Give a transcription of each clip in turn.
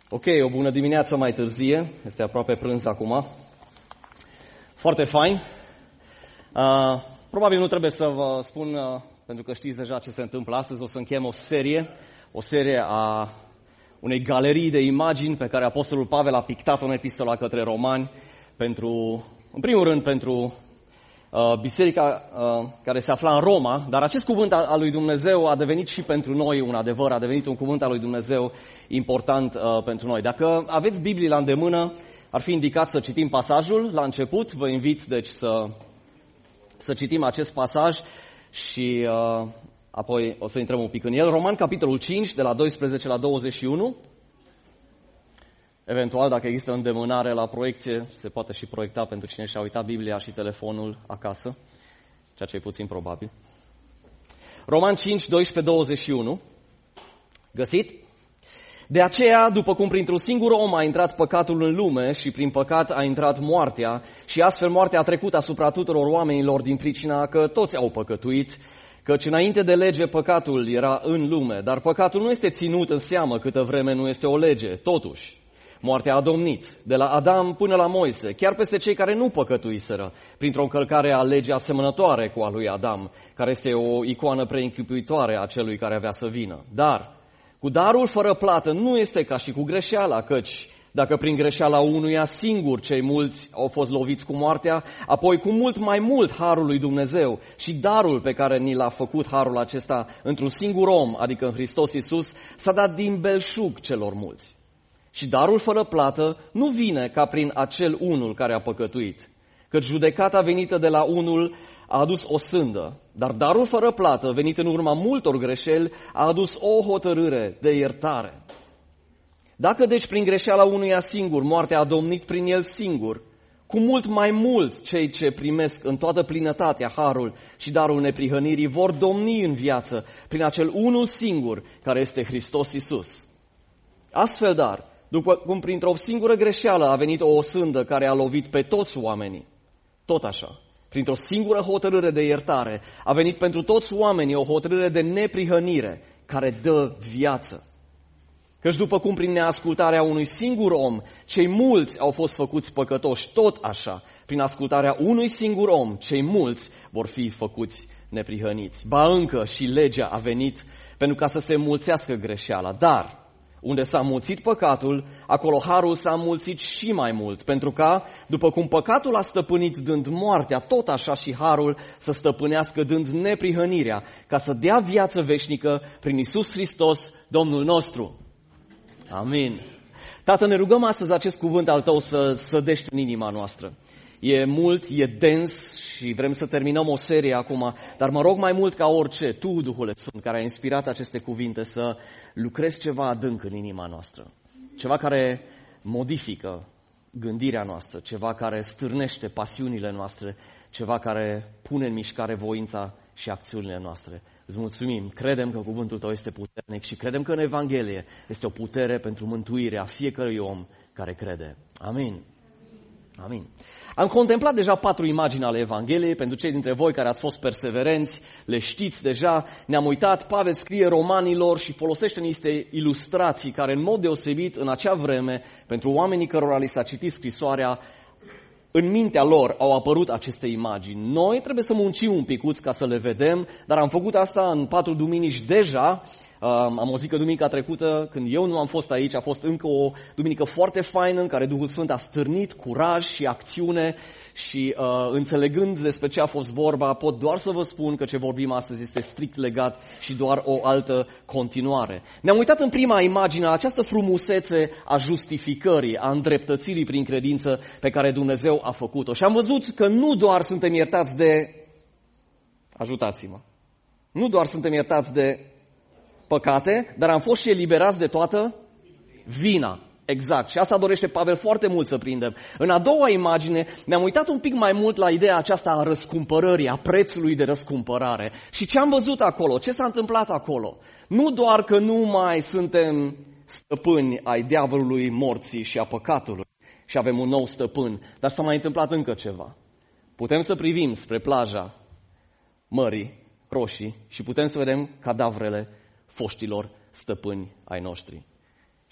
Ok, o bună dimineață mai târzie, este aproape prânz acum. Foarte fain. Probabil nu trebuie să vă spun, pentru că știți deja ce se întâmplă astăzi, o să închem o serie a unei galerii de imagini pe care Apostolul Pavel a pictat-o în epistola către Romani, în primul rând pentru biserica care se afla în Roma, dar acest cuvânt al lui Dumnezeu a devenit și pentru noi un adevăr, a devenit un cuvânt al lui Dumnezeu important pentru noi. Dacă aveți Biblie la îndemână, ar fi indicat să citim pasajul la început. Vă invit deci să citim acest pasaj și apoi o să intrăm un pic în el. Roman, capitolul 5, de la 12 la 21. Eventual, dacă există îndemânare la proiecție, se poate și proiecta pentru cine și-a uitat Biblia și telefonul acasă, ceea ce e puțin probabil. Roman 5, 12-21. Găsit? De aceea, după cum printr-un singur om a intrat păcatul în lume și prin păcat a intrat moartea, și astfel moartea a trecut asupra tuturor oamenilor din pricina că toți au păcătuit, căci înainte de lege păcatul era în lume, dar păcatul nu este ținut în seamă câtă vreme nu este o lege. Totuși, moartea a domnit, de la Adam până la Moise, chiar peste cei care nu păcătuiseră, printr-o încălcare a legii asemănătoare cu a lui Adam, care este o icoană preînchipuitoare a celui care avea să vină. Dar cu darul fără plată nu este ca și cu greșeala, căci dacă prin greșeala unuia singur cei mulți au fost loviți cu moartea, apoi cu mult mai mult harul lui Dumnezeu și darul pe care ni l-a făcut harul acesta într-un singur om, adică în Hristos Iisus, s-a dat din belșug celor mulți. Și darul fără plată nu vine ca prin acel unul care a păcătuit, căci judecata venită de la unul a adus o sândă, dar darul fără plată, venit în urma multor greșeli, a adus o hotărâre de iertare. Dacă deci prin greșeala unuia singur moartea a domnit prin el singur, cu mult mai mult cei ce primesc în toată plinătatea harul și darul neprihănirii vor domni în viață prin acel unul singur care este Hristos Iisus. Astfel, dar, după cum printr-o singură greșeală a venit o sândă care a lovit pe toți oamenii, tot așa, printr-o singură hotărâre de iertare, a venit pentru toți oamenii o hotărâre de neprihănire care dă viață. Căci după cum prin neascultarea unui singur om, cei mulți au fost făcuți păcătoși, tot așa, prin ascultarea unui singur om, cei mulți vor fi făcuți neprihăniți. Ba încă și legea a venit pentru ca să se înmulțească greșeala, dar unde s-a mulțit păcatul, acolo harul s-a mulțit și mai mult, pentru ca, după cum păcatul a stăpânit dând moartea, tot așa și harul să stăpânească dând neprihănirea, ca să dea viață veșnică prin Iisus Hristos, Domnul nostru. Amin. Tată, ne rugăm astăzi acest cuvânt al Tău să sădești în inima noastră. E mult, e dens și vrem să terminăm o serie acum, dar mă rog mai mult ca orice, Tu, Duhul Sfânt, care ai inspirat aceste cuvinte, să lucrezi ceva adânc în inima noastră. Ceva care modifică gândirea noastră, ceva care stârnește pasiunile noastre, ceva care pune în mișcare voința și acțiunile noastre. Îți mulțumim, credem că cuvântul Tău este puternic și credem că în Evanghelie este o putere pentru mântuirea fiecărui om care crede. Amin. Amin. Am contemplat deja 4 imagini ale Evangheliei. Pentru cei dintre voi care ați fost perseverenți, le știți deja. Ne-am uitat, Pavel scrie romanilor și folosește niște ilustrații care în mod deosebit în acea vreme, pentru oamenii cărora li s-a citit scrisoarea, în mintea lor au apărut aceste imagini. Noi trebuie să muncim un picuț ca să le vedem, dar am făcut asta în 4 duminici deja. Am auzit că duminica trecută, când eu nu am fost aici, a fost încă o duminică foarte faină în care Duhul Sfânt a stârnit curaj și acțiune și înțelegând despre ce a fost vorba, pot doar să vă spun că ce vorbim astăzi este strict legat și doar o altă continuare. Ne-am uitat în prima imagine la această frumusețe a justificării, a îndreptățirii prin credință pe care Dumnezeu a făcut-o. Și am văzut că nu doar suntem iertați de... Ajutați-mă! Nu doar suntem iertați de păcate, dar am fost și eliberați de toată vina. Exact. Și asta dorește Pavel foarte mult să prindem. În a doua imagine ne-am uitat un pic mai mult la ideea aceasta a răscumpărării, a prețului de răscumpărare. Și ce am văzut acolo? Ce s-a întâmplat acolo? Nu doar că nu mai suntem stăpâni ai diavolului, morții și a păcatului și avem un nou stăpân, dar s-a mai întâmplat încă ceva. Putem să privim spre plaja Mării Roșii și putem să vedem cadavrele foștilor stăpâni ai noștri.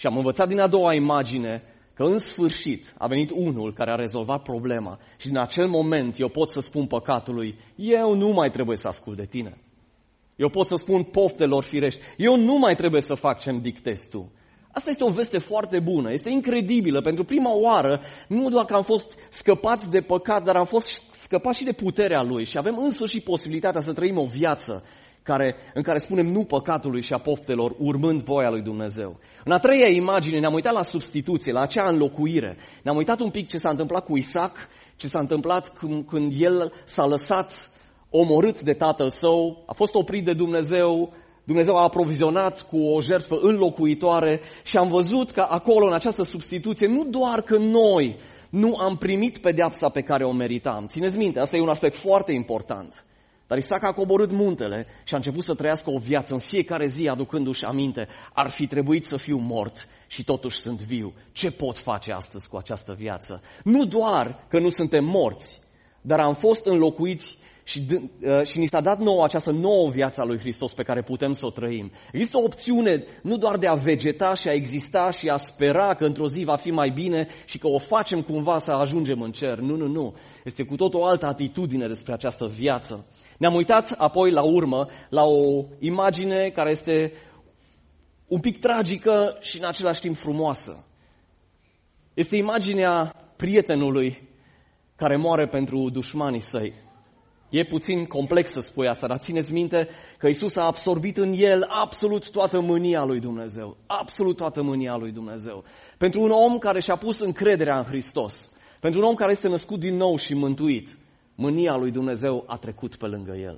Și am învățat din a doua imagine că în sfârșit a venit unul care a rezolvat problema și din acel moment eu pot să spun păcatului, eu nu mai trebuie să ascult de tine. Eu pot să spun poftelor firești, eu nu mai trebuie să fac ce-mi dictezi tu. Asta este o veste foarte bună, este incredibilă. Pentru prima oară, nu doar că am fost scăpați de păcat, dar am fost scăpați și de puterea lui și avem însuși posibilitatea să trăim o viață în care spunem nu păcatului și a poftelor, urmând voia lui Dumnezeu. În a treia imagine ne-am uitat la substituție, la acea înlocuire. Ne-am uitat un pic ce s-a întâmplat cu Isaac, ce s-a întâmplat când el s-a lăsat omorât de tatăl său, a fost oprit de Dumnezeu, Dumnezeu a aprovizionat cu o jertfă înlocuitoare și am văzut că acolo, în această substituție, nu doar că noi nu am primit pedeapsa pe care o meritam. Țineți minte, asta e un aspect foarte important. Dar Isaac a coborât muntele și a început să trăiască o viață în fiecare zi, aducându-și aminte, ar fi trebuit să fiu mort și totuși sunt viu. Ce pot face astăzi cu această viață? Nu doar că nu suntem morți, dar am fost înlocuiți și ni s-a dat nouă această nouă viață a lui Hristos pe care putem să o trăim. Există o opțiune nu doar de a vegeta și a exista și a spera că într-o zi va fi mai bine și că o facem cumva să ajungem în cer. Nu. Este cu tot o altă atitudine despre această viață. Ne-am uitat apoi la urmă la o imagine care este un pic tragică și în același timp frumoasă. Este imaginea prietenului care moare pentru dușmanii săi. E puțin complex să spui asta, dar țineți minte că Iisus a absorbit în el absolut toată mânia lui Dumnezeu. Absolut toată mânia lui Dumnezeu. Pentru un om care și-a pus încrederea în Hristos, pentru un om care este născut din nou și mântuit, mânia lui Dumnezeu a trecut pe lângă el.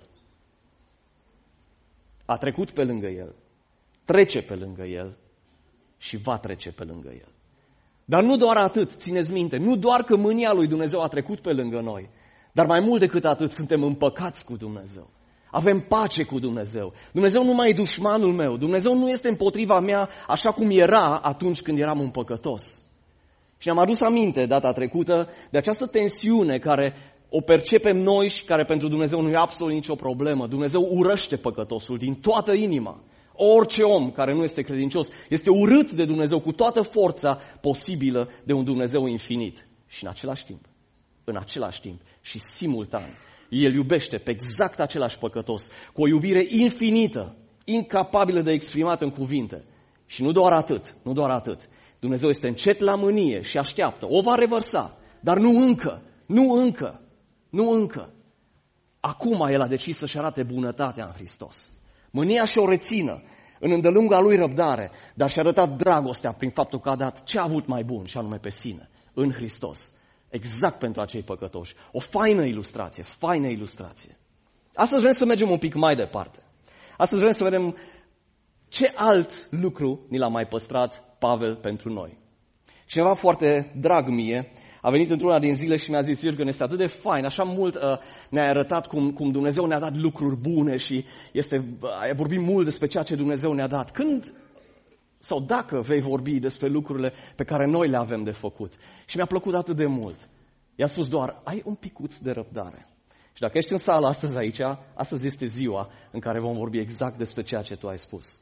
A trecut pe lângă el, trece pe lângă el și va trece pe lângă el. Dar nu doar atât, țineți minte, nu doar că mânia lui Dumnezeu a trecut pe lângă noi, dar mai mult decât atât, suntem împăcați cu Dumnezeu. Avem pace cu Dumnezeu. Dumnezeu nu mai e dușmanul meu. Dumnezeu nu este împotriva mea așa cum era atunci când eram un păcătos. Și ne-am adus aminte data trecută de această tensiune care o percepem noi și care pentru Dumnezeu nu e absolut nicio problemă. Dumnezeu urăște păcătosul din toată inima. Orice om care nu este credincios este urât de Dumnezeu cu toată forța posibilă de un Dumnezeu infinit. Și în același timp și simultan, El iubește pe exact același păcătos, cu o iubire infinită, incapabilă de exprimat în cuvinte. Și nu doar atât. Dumnezeu este încet la mânie și așteaptă, o va revărsa, dar nu încă. Acum El a decis să-și arate bunătatea în Hristos. Mânia și-o rețină în îndelunga Lui răbdare, dar și-a arătat dragostea prin faptul că a dat ce a avut mai bun, și anume pe sine, în Hristos. Exact pentru acei păcătoși. O faină ilustrație. Astăzi vrem să mergem un pic mai departe. Astăzi vrem să vedem ce alt lucru ni l-a mai păstrat Pavel pentru noi. Cineva foarte drag mie a venit într-una din zile și mi-a zis: Jurgen, este atât de fain, așa mult ne-a arătat cum Dumnezeu ne-a dat lucruri bune și ai vorbit mult despre ceea ce Dumnezeu ne-a dat. Când sau dacă vei vorbi despre lucrurile pe care noi le avem de făcut? Și mi-a plăcut atât de mult. I-a spus doar: ai un picuț de răbdare. Și dacă ești în sală astăzi aici, astăzi este ziua în care vom vorbi exact despre ceea ce tu ai spus.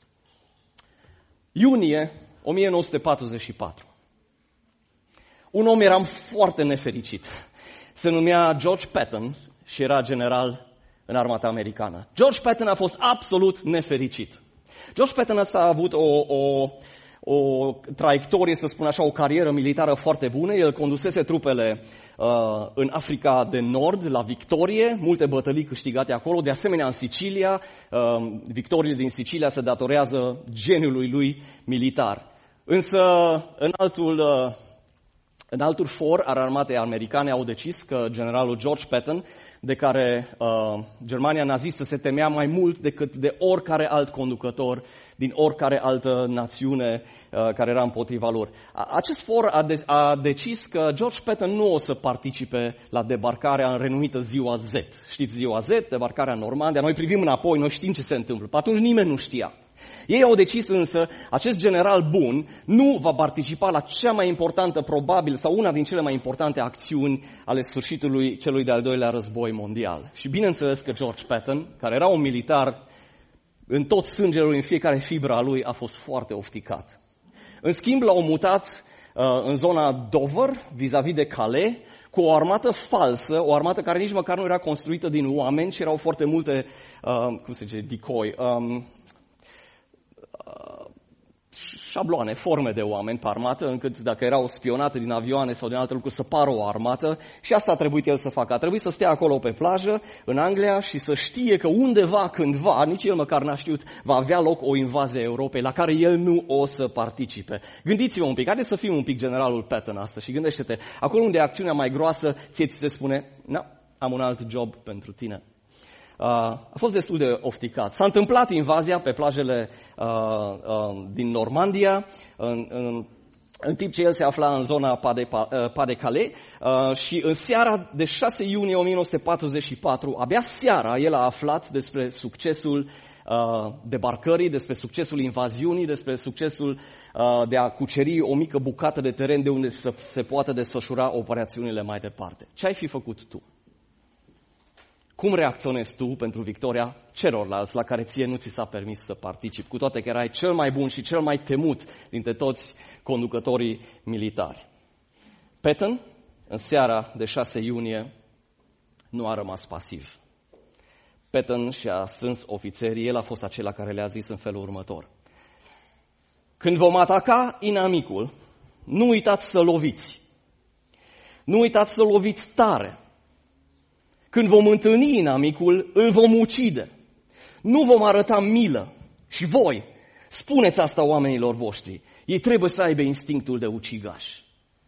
Iunie 1944. Un om era foarte nefericit. Se numea George Patton și era general în armata americană. George Patton a fost absolut nefericit. George Patton ăsta a avut o traiectorie, să spun așa, o carieră militară foarte bună. El condusese trupele în Africa de Nord, la victorie, multe bătălii câștigate acolo. De asemenea, în Sicilia, victoriile din Sicilia se datorează geniului lui militar. Însă, în altul for al armatei americane au decis că generalul George Patton, de care Germania nazistă se temea mai mult decât de oricare alt conducător din oricare altă națiune care era împotriva lor. Acest for a decis că George Patton nu o să participe la debarcarea renumită Ziua Z. Știți Ziua Z, debarcarea în Normandia, noi privim înapoi, noi știm ce se întâmplă. Pe atunci nimeni nu știa. Ei au decis însă, acest general bun nu va participa la cea mai importantă, probabil, sau una din cele mai importante acțiuni ale sfârșitului celui de-al doilea război mondial. Și bineînțeles că George Patton, care era un militar în tot sângele lui, în fiecare fibră a lui, a fost foarte ofticat. În schimb, l-au mutat în zona Dover, vis-a-vis de Calais, cu o armată falsă, o armată care nici măcar nu era construită din oameni, ci erau foarte multe, decoy, șabloane, forme de oameni pe armată, încât dacă erau spionate din avioane sau din alte lucruri să pară o armată, și asta a trebuit el să facă. A trebuit să stea acolo pe plajă, în Anglia, și să știe că undeva, cândva, nici el măcar n-a știut, va avea loc o invazie a Europei, la care el nu o să participe. Gândiți-vă un pic, haideți să fim un pic generalul Patton astăzi și gândește-te, acolo unde e acțiunea mai groasă, ție ți se spune, am un alt job pentru tine. A fost destul de ofticat. S-a întâmplat invazia pe plajele din Normandia, în timp ce el se afla în zona Pas-de-Calais, și în seara de 6 iunie 1944, abia seara, el a aflat despre succesul debarcării, despre succesul invaziunii, despre succesul de a cuceri o mică bucată de teren de unde să se poată desfășura operațiunile mai departe. Ce ai fi făcut tu? Cum reacționezi tu pentru victoria celorlalți la care ție nu ți s-a permis să participi, cu toate că erai cel mai bun și cel mai temut dintre toți conducătorii militari? Patton, în seara de 6 iunie, nu a rămas pasiv. Patton și-a strâns ofițerii, el a fost acela care le-a zis în felul următor: când vom ataca inamicul, nu uitați să loviți. Nu uitați să loviți tare. Când vom întâlni inamicul, îl vom ucide. Nu vom arăta milă. Și voi, spuneți asta oamenilor voștri. Ei trebuie să aibă instinctul de ucigaș.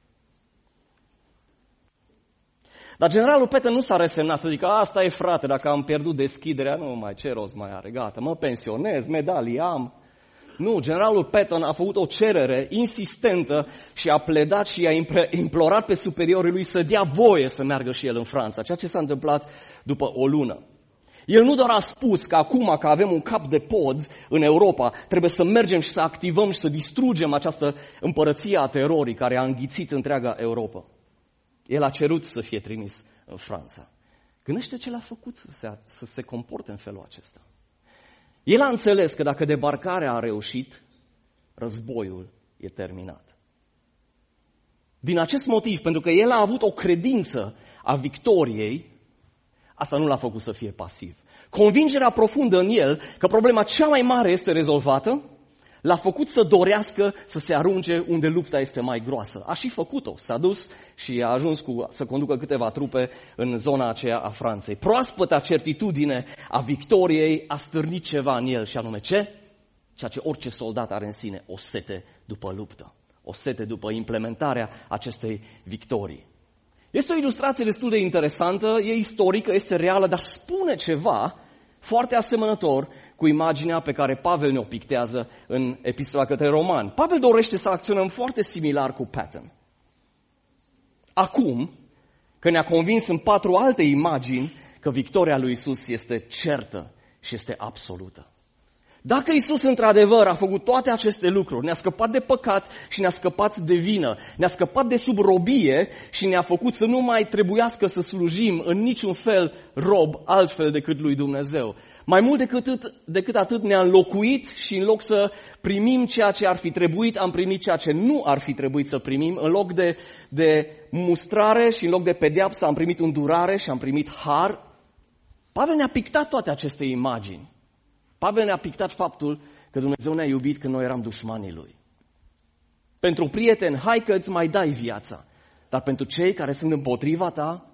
Dar generalul Patton nu s-a resemnat să zică, asta e frate, dacă am pierdut deschiderea, nu mai, ce rost mai are, gata, mă pensionez, medalii am. Nu, generalul Patton a făcut o cerere insistentă și a pledat și a implorat pe superiorii lui să dea voie să meargă și el în Franța, ceea ce s-a întâmplat după o lună. El nu doar a spus că acum că avem un cap de pod în Europa, trebuie să mergem și să activăm și să distrugem această împărăție a terorii care a înghițit întreaga Europa. El a cerut să fie trimis în Franța. Gândește ce l-a făcut să se comporte în felul acesta. El a înțeles că dacă debarcarea a reușit, războiul e terminat. Din acest motiv, pentru că el a avut o credință a victoriei, asta nu l-a făcut să fie pasiv. Convingerea profundă în el că problema cea mai mare este rezolvată, l-a făcut să dorească să se arunce unde lupta este mai groasă. A și făcut-o. S-a dus și a ajuns să conducă câteva trupe în zona aceea a Franței. Proaspăta certitudine a victoriei a stârnit ceva în el și anume ce? Ceea ce orice soldat are în sine, o sete după luptă. O sete după implementarea acestei victorii. Este o ilustrație destul de interesantă, e istorică, este reală, dar spune ceva foarte asemănător cu imaginea pe care Pavel ne-o pictează în Epistola către Romani. Pavel dorește să acționăm foarte similar cu Patton. Acum, că ne-a convins în 4 alte imagini că victoria lui Isus este certă și este absolută. Dacă Isus într-adevăr a făcut toate aceste lucruri, ne-a scăpat de păcat și ne-a scăpat de vină, ne-a scăpat de sub robie și ne-a făcut să nu mai trebuiască să slujim în niciun fel rob altfel decât lui Dumnezeu. Mai mult decât atât ne-a înlocuit și în loc să primim ceea ce ar fi trebuit, am primit ceea ce nu ar fi trebuit să primim. În loc de mustrare și în loc de pedeapsă am primit îndurare și am primit har. Pavel ne-a pictat toate aceste imagini. Pavel ne-a pictat faptul că Dumnezeu ne-a iubit când noi eram dușmanii Lui. Pentru prieteni, hai că îți mai dai viața, dar pentru cei care sunt împotriva ta,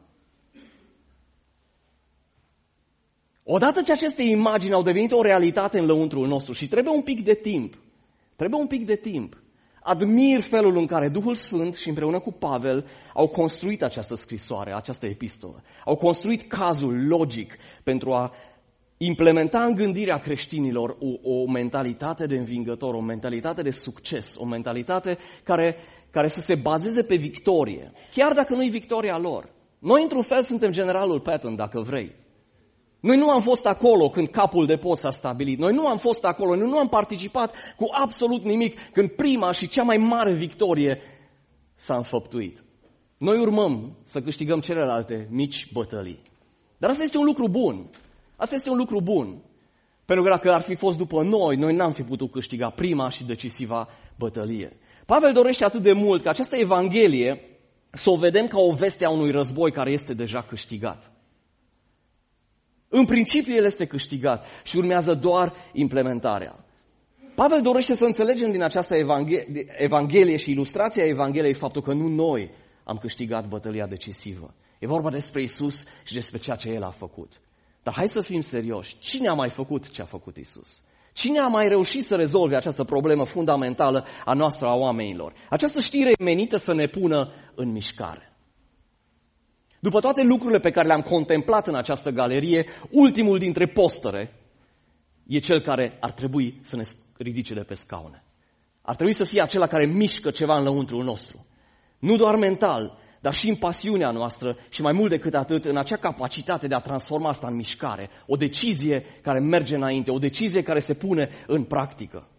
odată ce aceste imagini au devenit o realitate în lăuntrul nostru și trebuie un pic de timp, admir felul în care Duhul Sfânt și împreună cu Pavel au construit această scrisoare, această epistolă. Au construit cazul logic pentru a implementa în gândirea creștinilor o mentalitate de învingător, o mentalitate de succes, o mentalitate care să se bazeze pe victorie, chiar dacă nu e victoria lor. Noi, într-un fel, suntem generalul Patton, dacă vrei. Noi nu am fost acolo când capul de pod s-a stabilit. Noi nu am fost acolo, noi nu am participat cu absolut nimic când prima și cea mai mare victorie s-a înfăptuit. Noi urmăm să câștigăm celelalte mici bătălii. Dar asta este un lucru bun. Asta este un lucru bun. Pentru că dacă ar fi fost după noi n-am fi putut câștiga prima și decisiva bătălie. Pavel dorește atât de mult ca această Evanghelie să o vedem ca o veste a unui război care este deja câștigat. În principiu el este câștigat și urmează doar implementarea. Pavel dorește să înțelegem din această Evanghelie și ilustrația Evangheliei faptul că nu noi am câștigat bătălia decisivă. E vorba despre Isus și despre ceea ce El a făcut. Dar hai să fim serioși. Cine a mai făcut ce a făcut Isus? Cine a mai reușit să rezolve această problemă fundamentală a noastră, a oamenilor? Această știre e menită să ne pună în mișcare. După toate lucrurile pe care le-am contemplat în această galerie, ultimul dintre postere e cel care ar trebui să ne ridice de pe scaune. Ar trebui să fie acela care mișcă ceva în lăuntrul nostru. Nu doar mental, dar și în pasiunea noastră și mai mult decât atât în acea capacitate de a transforma asta în mișcare. O decizie care merge înainte, o decizie care se pune în practică.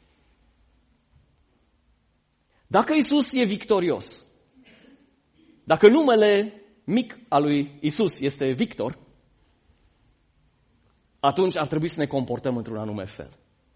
Dacă Isus e victorios, dacă numele mic al lui Isus este Victor, atunci ar trebui să ne comportăm într-un anume fel.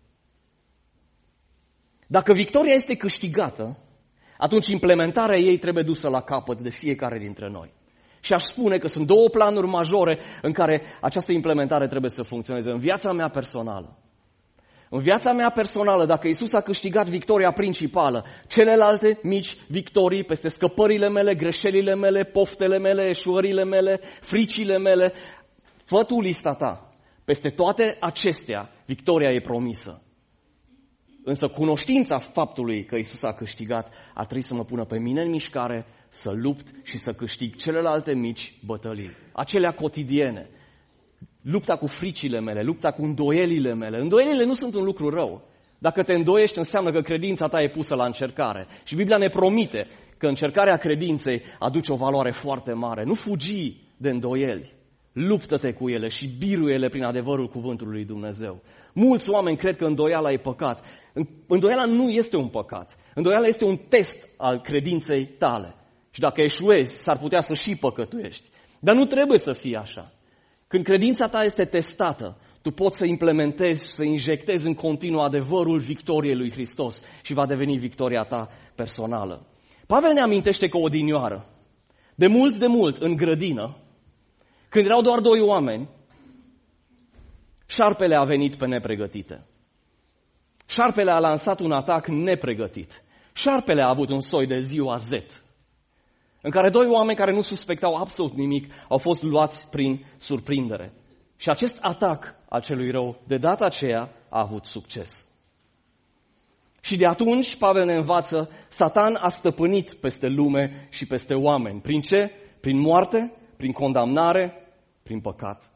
Dacă victoria este câștigată, atunci implementarea ei trebuie dusă la capăt de fiecare dintre noi. Și aș spune că sunt două planuri majore în care această implementare trebuie să funcționeze. În viața mea personală. În viața mea personală, dacă Isus a câștigat victoria principală, celelalte mici victorii peste scăpările mele, greșelile mele, poftele mele, eșuările mele, fricile mele, fă tu lista ta. Peste toate acestea, victoria e promisă. Însă cunoștința faptului că Isus a câștigat ar trebui să mă pună pe mine în mișcare, să lupt și să câștig celelalte mici bătălii. Acelea cotidiene. Lupta cu fricile mele, lupta cu îndoielile mele. Îndoielile nu sunt un lucru rău. Dacă te îndoiești, înseamnă că credința ta e pusă la încercare. Și Biblia ne promite că încercarea credinței aduce o valoare foarte mare. Nu fugi de îndoieli. Luptă-te cu ele și biruie-le prin adevărul cuvântului lui Dumnezeu. Mulți oameni cred că îndoiala e păcat. Îndoiala nu este un păcat. Îndoiala este un test al credinței tale. Și dacă eșuezi, s-ar putea să și păcătuiești. Dar nu trebuie să fie așa. Când credința ta este testată, tu poți să implementezi, să injectezi în continuu adevărul victoriei lui Hristos și va deveni victoria ta personală. Pavel ne amintește că odinioară, de mult, în grădină, când erau doar doi oameni, șarpele a venit pe nepregătite. Șarpele a lansat un atac nepregătit. Șarpele a avut un soi de ziua Z, în care doi oameni care nu suspectau absolut nimic au fost luați prin surprindere. Și acest atac al celui rău, de data aceea, a avut succes. Și de atunci, Pavel ne învață, Satan a stăpânit peste lume și peste oameni. Prin ce? Prin moarte, prin condamnare, prin păcat.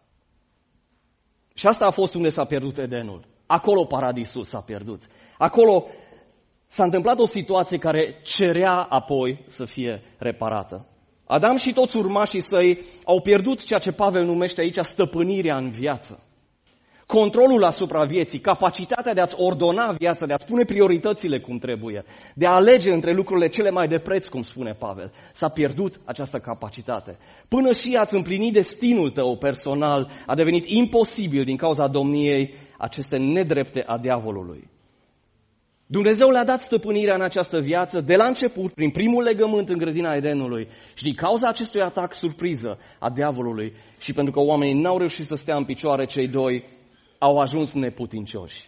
Și asta a fost unde s-a pierdut Edenul. Acolo paradisul s-a pierdut. Acolo s-a întâmplat o situație care cerea apoi să fie reparată. Adam și toți urmașii săi au pierdut ceea ce Pavel numește aici stăpânirea în viață. Controlul asupra vieții, capacitatea de a-ți ordona viața, de a-ți pune prioritățile cum trebuie, de a alege între lucrurile cele mai de preț, cum spune Pavel. S-a pierdut această capacitate. Până și a-ți împlini destinul tău personal a devenit imposibil din cauza domniei aceste nedrepte a diavolului. Dumnezeu le-a dat stăpânirea în această viață de la început, prin primul legământ în grădina Edenului și din cauza acestui atac surpriză a diavolului și pentru că oamenii n-au reușit să stea în picioare, cei doi au ajuns neputincioși.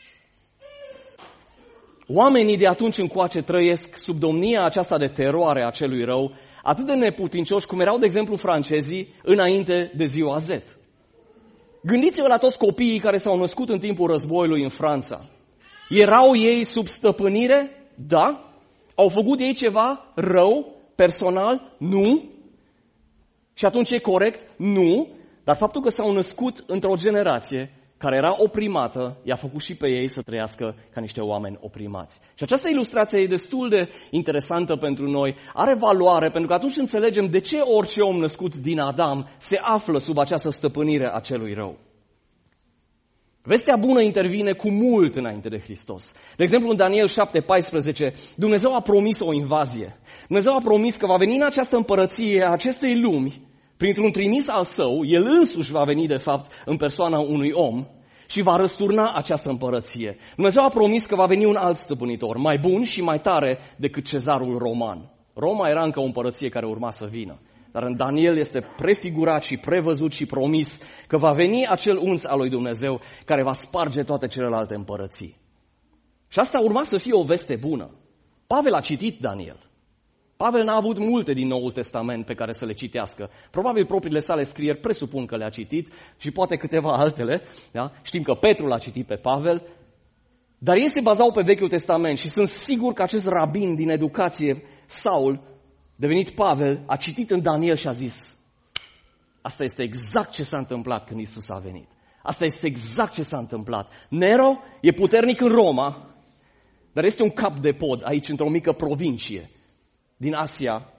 Oamenii de atunci încoace trăiesc sub domnia aceasta de teroare a celui rău, atât de neputincioși cum erau, de exemplu, francezii înainte de ziua Z. Gândiți-vă la toți copiii care s-au născut în timpul războiului în Franța. Erau ei sub stăpânire? Da. Au făcut ei ceva rău, personal? Nu. Și atunci e corect? Nu. Dar faptul că s-au născut într-o generație care era oprimată, i-a făcut și pe ei să trăiască ca niște oameni oprimați. Și această ilustrație e destul de interesantă pentru noi, are valoare, pentru că atunci înțelegem de ce orice om născut din Adam se află sub această stăpânire a celui rău. Vestea bună intervine cu mult înainte de Hristos. De exemplu, în Daniel 7:14, Dumnezeu a promis o invazie. Dumnezeu a promis că va veni în această împărăție a acestei lumi, printr-un trimis al său, el însuși va veni, de fapt, în persoana unui om și va răsturna această împărăție. Dumnezeu a promis că va veni un alt stăpânitor, mai bun și mai tare decât cezarul roman. Roma era încă o împărăție care urma să vină. Dar în Daniel este prefigurat și prevăzut și promis că va veni acel unț al lui Dumnezeu care va sparge toate celelalte împărății. Și asta urma să fie o veste bună. Pavel a citit Daniel. Pavel n-a avut multe din Noul Testament pe care să le citească. Probabil propriile sale scrieri presupun că le-a citit și poate câteva altele. Da? Știm că Petru l-a citit pe Pavel. Dar ei se bazau pe Vechiul Testament și sunt sigur că acest rabin din educație, Saul, devenit Pavel, a citit în Daniel și a zis: asta este exact ce s-a întâmplat când Iisus a venit. Asta este exact ce s-a întâmplat. Nero e puternic în Roma, dar este un cap de pod aici într-o mică provincie din Asia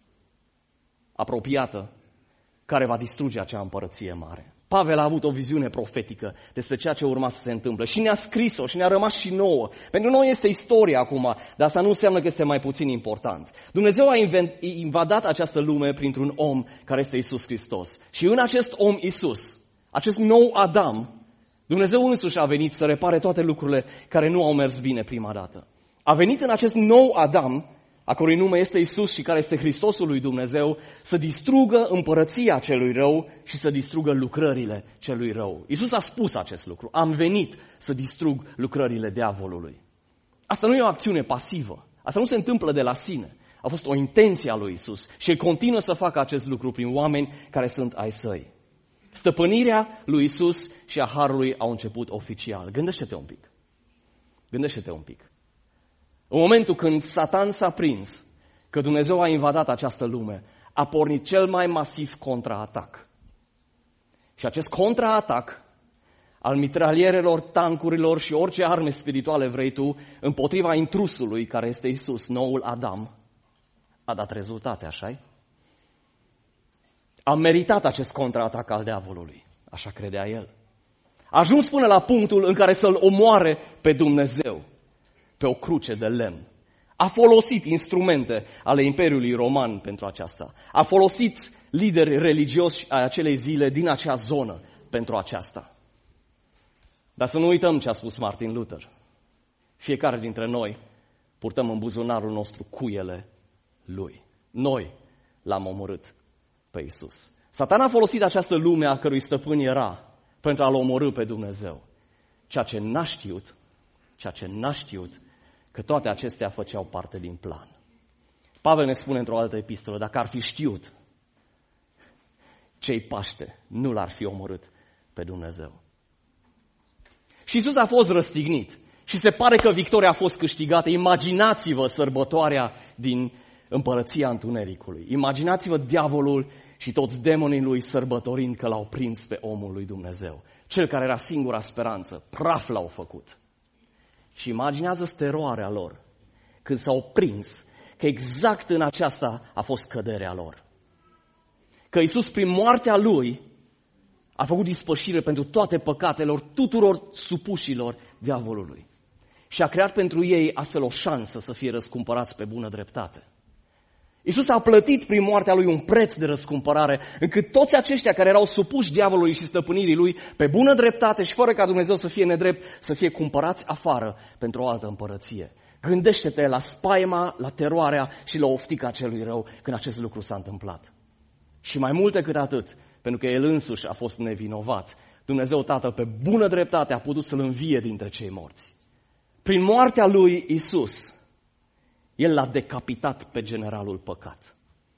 apropiată, care va distruge acea împărăție mare. Pavel a avut o viziune profetică despre ceea ce urma să se întâmple și ne-a scris-o și ne-a rămas și nouă. Pentru noi este istoria acum, dar asta nu înseamnă că este mai puțin important. Dumnezeu a invadat această lume printr-un om care este Iisus Hristos. Și în acest om Iisus, acest nou Adam, Dumnezeu însuși a venit să repare toate lucrurile care nu au mers bine prima dată. A venit în acest nou Adam, a cărui nume este Iisus și care este Hristosul lui Dumnezeu, să distrugă împărăția celui rău și să distrugă lucrările celui rău. Iisus a spus acest lucru. Am venit să distrug lucrările diavolului. Asta nu e o acțiune pasivă. Asta nu se întâmplă de la sine. A fost o intenție a lui Iisus și El continuă să facă acest lucru prin oameni care sunt ai Săi. Stăpânirea lui Iisus și a Harului au început oficial. Gândește-te un pic. Gândește-te un pic. În momentul când Satan s-a prins că Dumnezeu a invadat această lume, a pornit cel mai masiv contraatac. Și acest contraatac al mitralierelor, tancurilor și orice arme spirituale vrei tu, împotriva intrusului care este Iisus, noul Adam, a dat rezultate, așa-i? A meritat acest contraatac al diavolului, așa credea el. A ajuns până la punctul în care să-L omoare pe Dumnezeu pe o cruce de lemn. A folosit instrumente ale Imperiului Roman pentru aceasta. A folosit lideri religioși ai acelei zile din acea zonă pentru aceasta. Dar să nu uităm ce a spus Martin Luther. Fiecare dintre noi purtăm în buzunarul nostru cuiele lui. Noi l-am omorât pe Iisus. Satan a folosit această lume a cărui stăpân era pentru a-L omorî pe Dumnezeu. Ceea ce n-a știut, că toate acestea făceau parte din plan. Pavel ne spune într-o altă epistolă, dacă ar fi știut ce-i paște, nu l-ar fi omorât pe Dumnezeu. Și Iisus a fost răstignit și se pare că victoria a fost câștigată. Imaginați-vă sărbătoarea din împărăția întunericului. Imaginați-vă diavolul și toți demonii lui sărbătorind că l-au prins pe omul lui Dumnezeu. Cel care era singura speranță, praf l-au făcut. Și imaginează-ți teroarea lor când s-au prins că exact în aceasta a fost căderea lor. Că Iisus prin moartea Lui a făcut ispășire pentru toate păcatelor tuturor supușilor diavolului. Și a creat pentru ei astfel o șansă să fie răscumpărați pe bună dreptate. Iisus a plătit prin moartea Lui un preț de răscumpărare, încât toți aceștia care erau supuși diavolului și stăpânirii Lui, pe bună dreptate și fără ca Dumnezeu să fie nedrept, să fie cumpărați afară pentru o altă împărăție. Gândește-te la spaima, la teroarea și la oftica celui rău când acest lucru s-a întâmplat. Și mai mult decât atât, pentru că El însuși a fost nevinovat, Dumnezeu Tatăl pe bună dreptate a putut să-L învie dintre cei morți. Prin moartea Lui Iisus, El l-a decapitat pe generalul păcat.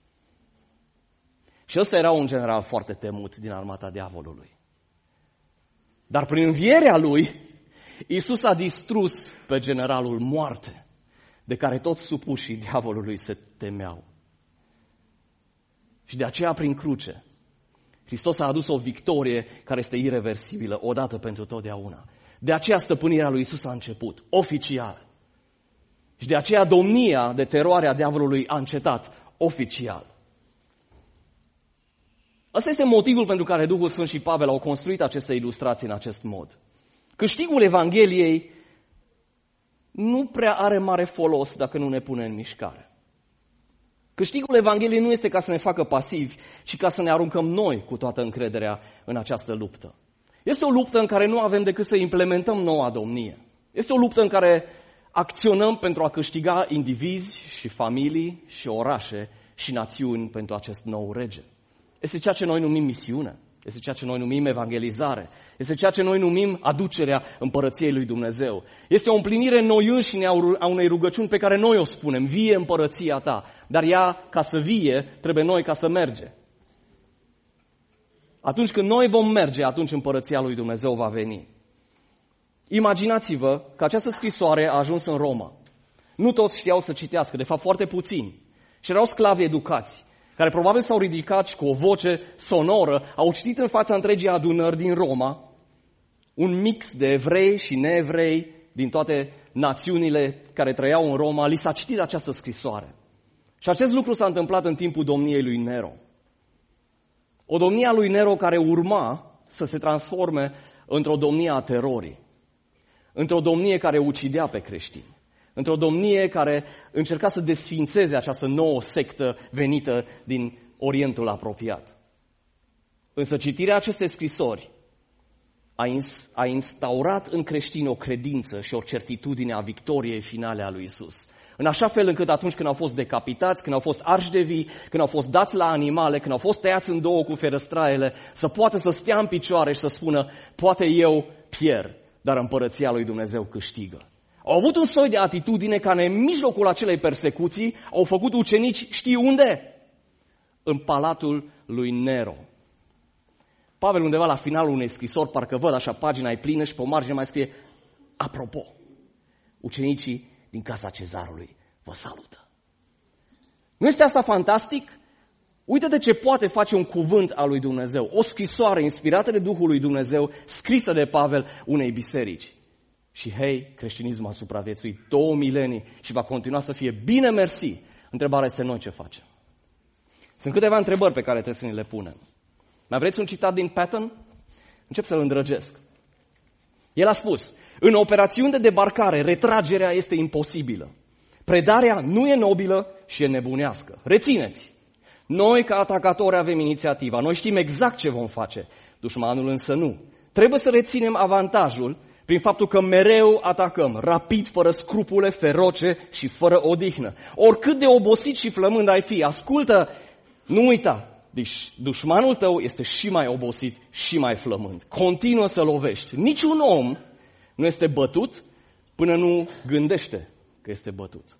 Și ăsta era un general foarte temut din armata diavolului. Dar prin învierea Lui, Iisus a distrus pe generalul moarte, de care toți supușii diavolului se temeau. Și de aceea, prin cruce, Hristos a adus o victorie care este ireversibilă, odată pentru totdeauna. De aceea stăpânirea lui Iisus a început, oficial. Și de aceea domnia de teroare a diavolului a încetat, oficial. Ăsta este motivul pentru care Duhul Sfânt și Pavel au construit aceste ilustrații în acest mod. Câștigul Evangheliei nu prea are mare folos dacă nu ne pune în mișcare. Câștigul Evangheliei nu este ca să ne facă pasivi, ci ca să ne aruncăm noi cu toată încrederea în această luptă. Este o luptă în care nu avem decât să implementăm noua domnie. Este o luptă în care acționăm pentru a câștiga indivizi și familii și orașe și națiuni pentru acest nou rege. Este ceea ce noi numim misiune. Este ceea ce noi numim evangelizare. Este ceea ce noi numim aducerea împărăției lui Dumnezeu. Este o împlinire noi înșine a unei rugăciuni pe care noi o spunem, vie împărăția ta. Dar ea, ca să vie, trebuie noi ca să merge. Atunci când noi vom merge, atunci împărăția lui Dumnezeu va veni. Imaginați-vă că această scrisoare a ajuns în Roma. Nu toți știau să citească, de fapt foarte puțini. Și erau sclavi educați, care probabil s-au ridicat și cu o voce sonoră au citit în fața întregii adunări din Roma un mix de evrei și neevrei din toate națiunile care trăiau în Roma. Li s-a citit această scrisoare. Și acest lucru s-a întâmplat în timpul domniei lui Nero. O domnie a lui Nero care urma să se transforme într-o domnie a terorii, într-o domnie care ucidea pe creștini, într-o domnie care încerca să desfințeze această nouă sectă venită din Orientul apropiat. Însă citirea acestei scrisori a instaurat în creștini o credință și o certitudine a victoriei finale a lui Isus. În așa fel încât atunci când au fost decapitați, când au fost arși de vii, când au fost dați la animale, când au fost tăiați în două cu ferăstraele, să poată să stea în picioare și să spună, poate eu pierd, dar împărăția lui Dumnezeu câștigă. Au avut un soi de atitudine care în mijlocul acelei persecuții au făcut ucenici, știi unde? În palatul lui Nero. Pavel undeva la finalul unei scrisori, parcă văd așa, pagina e plină și pe o margine mai scrie, apropo, ucenicii din casa cezarului vă salută. Nu este asta fantastic? Uite-te ce poate face un cuvânt al lui Dumnezeu, o scrisoare inspirată de Duhul lui Dumnezeu, scrisă de Pavel unei biserici. Și hei, creștinismul a supraviețuit 2 milenii și va continua să fie bine mersi. Întrebarea este noi ce facem. Sunt câteva întrebări pe care trebuie să ne le punem. Mai vreți un citat din Patton? Încep să-l îndrăgesc. El a spus, în operațiuni de debarcare, retragerea este imposibilă. Predarea nu e nobilă și e nebunească. Rețineți! Noi, ca atacatori, avem inițiativa. Noi știm exact ce vom face. Dușmanul însă nu. Trebuie să reținem avantajul prin faptul că mereu atacăm, rapid, fără scrupule, feroce și fără odihnă. Oricât de obosit și flămând ai fi, ascultă, nu uita, deci dușmanul tău este și mai obosit și mai flămând. Continuă să lovești. Niciun om nu este bătut până nu gândește că este bătut.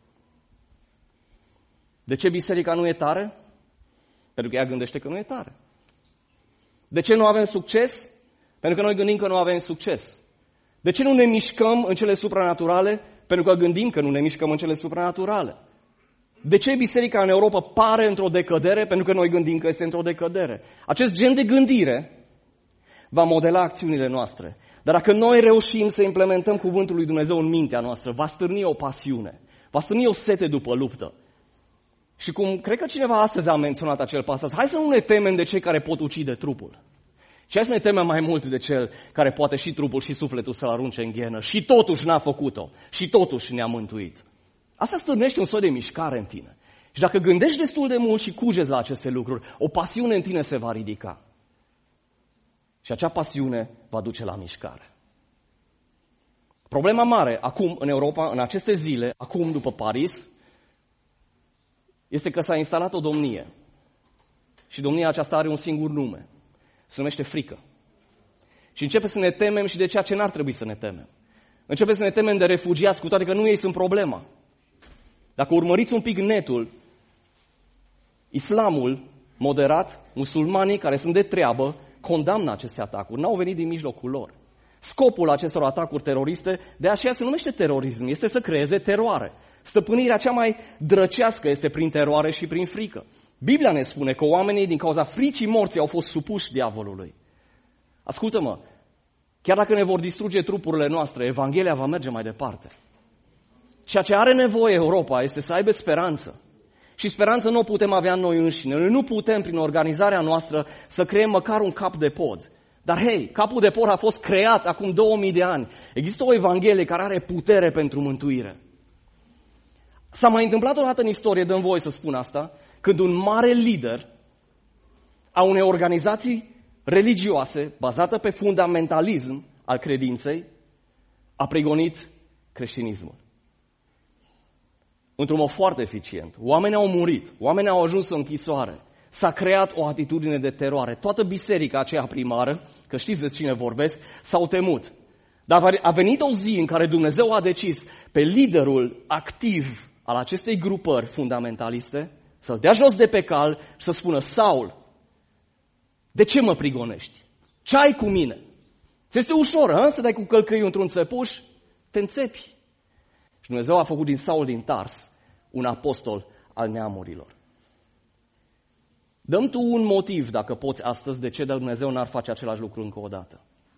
De ce biserica nu e tare? Pentru că ea gândește că nu e tare. De ce nu avem succes? Pentru că noi gândim că nu avem succes. De ce nu ne mișcăm în cele supranaturale? Pentru că gândim că nu ne mișcăm în cele supranaturale. De ce biserica în Europa pare într-o decădere? Pentru că noi gândim că este într-o decădere. Acest gen de gândire va modela acțiunile noastre. Dar dacă noi reușim să implementăm cuvântul lui Dumnezeu în mintea noastră, va stârni o pasiune, va stârni o sete după luptă. Și cum cred că cineva astăzi a menționat acel pasaj, hai să nu ne temem de cei care pot ucide trupul. Și hai să ne temem mai mult de cel care poate și trupul și sufletul să-l arunce în ghenă. Și totuși n-a făcut-o. Și totuși ne-a mântuit. Asta stârnește un soi de mișcare în tine. Și dacă gândești destul de mult și cugeți la aceste lucruri, o pasiune în tine se va ridica. Și acea pasiune va duce la mișcare. Problema mare acum în Europa, în aceste zile, acum după Paris, este că s-a instalat o domnie. Și domnia aceasta are un singur nume. Se numește frică. Și începe să ne temem și de ceea ce n-ar trebui să ne temem. Începe să ne temem de refugiați, cu toate că nu ei sunt problema. Dacă urmăriți un pic netul, islamul moderat, musulmanii care sunt de treabă, condamnă aceste atacuri. N-au venit din mijlocul lor. Scopul acestor atacuri teroriste, de aceea se numește terorism, este să creeze teroare. Stăpânirea cea mai drăcească este prin teroare și prin frică. Biblia ne spune că oamenii din cauza fricii morții au fost supuși diavolului. Ascultă-mă, chiar dacă ne vor distruge trupurile noastre, Evanghelia va merge mai departe. Ceea ce are nevoie Europa este să aibă speranță. Și speranță nu o putem avea noi înșine. Noi nu putem, prin organizarea noastră, să creăm măcar un cap de pod. Dar hei, capul de pod a fost creat acum 2000 de ani. Există o Evanghelie care are putere pentru mântuire. S-a mai întâmplat odată în istorie, dăm voie să spun asta, când un mare lider a unei organizații religioase, bazată pe fundamentalism al credinței, a pregonit creștinismul. Într-un mod foarte eficient. Oamenii au murit, oamenii au ajuns în închisoare, s-a creat o atitudine de teroare. Toată biserica aceea primară, că știți de cine vorbesc, s-au temut. Dar a venit o zi în care Dumnezeu a decis pe liderul activ al acestei grupări fundamentaliste să-l dea jos de pe cal și să spună: Saul, de ce mă prigonești? Ce ai cu mine? Ți este ușor, să dai cu călcăiul într-un țepuș? Te înțepi. Și Dumnezeu a făcut din Saul din Tars un apostol al neamurilor. Dă-mi tu un motiv, dacă poți astăzi, de ce Dumnezeu n-ar face același lucru încă o dată.